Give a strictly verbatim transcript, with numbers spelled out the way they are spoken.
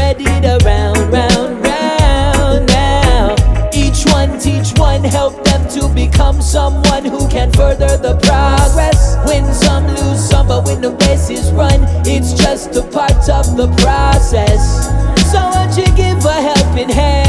spread it around, round, round now. Each one teach one, help them to become someone who can further the progress. Win some, lose some, but when the race is run, it's just a part of the process. So won't you give a helping hand?